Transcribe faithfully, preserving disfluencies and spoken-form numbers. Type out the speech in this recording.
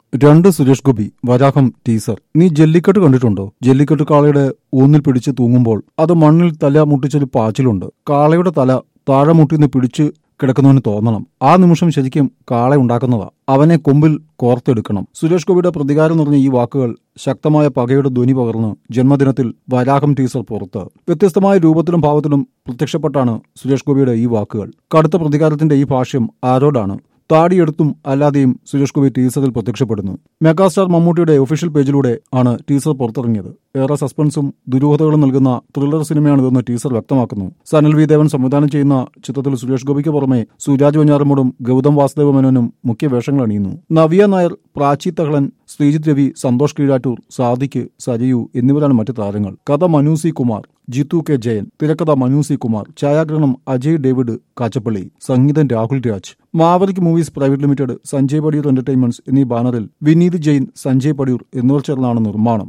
രണ്ട് സുരേഷ് ഗോപി വരാഹം ടീസർ. നീ ജല്ലിക്കെട്ട് കണ്ടിട്ടുണ്ടോ? ജല്ലിക്കെട്ട് കാളയുടെ ഊന്നിൽ പിടിച്ച് തൂങ്ങുമ്പോൾ അത് മണ്ണിൽ തല മുട്ടിച്ചൊരു പാച്ചിലുണ്ട്. കാളയുടെ തല താഴെ മുട്ടിന്ന് പിടിച്ച് കിടക്കുന്നവന് തോന്നണം ആ നിമിഷം ശരിക്കും കാള ഉണ്ടാക്കുന്നതാ. അവനെ കൊമ്പിൽ കോർത്തെടുക്കണം. സുരേഷ് ഗോപിയുടെ പ്രതികാരം നിറഞ്ഞ ഈ വാക്കുകൾ ശക്തമായ പകയുടെ ധ്വനി പകർന്ന് ജന്മദിനത്തിൽ വരാഹം ടീസർ പുറത്ത്. വ്യത്യസ്തമായ രൂപത്തിലും ഭാവത്തിലും പ്രത്യക്ഷപ്പെട്ടാണ് സുരേഷ് ഗോപിയുടെ ഈ വാക്കുകൾ. കടുത്ത പ്രതികാരത്തിന്റെ ഈ ഭാഷ്യം ആരോടാണ്? താടിയെടുത്തും അല്ലാതെയും സുരേഷ് ഗോപി ടീസറിൽ പ്രത്യക്ഷപ്പെടുന്നു. മെഗാസ്റ്റാർ മമ്മൂട്ടിയുടെ ഒഫീഷ്യൽ പേജിലൂടെ ആണ് ടീസർ പുറത്തിറങ്ങിയത്. ഏറെ സസ്പെൻസും ദുരൂഹതകളും നൽകുന്ന ത്രില്ലർ സിനിമയാണിതെന്ന് ടീസർ വ്യക്തമാക്കുന്നു. സനൽ വി ദേവൻ സംവിധാനം ചെയ്യുന്ന ചിത്രത്തിൽ സുരേഷ് ഗോപിക്ക് പുറമെ സുരാജ് വെഞ്ഞാറമൂടും ഗൗതം വാസുദേവ മേനോനും മുഖ്യ വേഷങ്ങൾ അണിയുന്നു. നവ്യ നായർ, പ്രാചി തഹളൻ, ശ്രീജിത്ത് രവി, സന്തോഷ് കീഴാറ്റൂർ, സാദിഖ്, സരയു എന്നിവരാണ് മറ്റ് താരങ്ങൾ. കഥ മനു സി കുമാർ, ജിത്തു കെ ജയൻ, തിരക്കഥ മനു സി കുമാർ, ഛായാഗ്രഹണം അജയ് ഡേവിഡ് കാച്ചപ്പള്ളി, സംഗീതം Rahul Raj. Maverick Movies private limited, Sanjay Padiyoor entertainments എന്നീ ബാനറിൽ വിനീത് ജെയിൻ, സഞ്ജയ് പടിയൂർ എന്നിവർ ചേർന്നാണ് നിർമ്മാണം.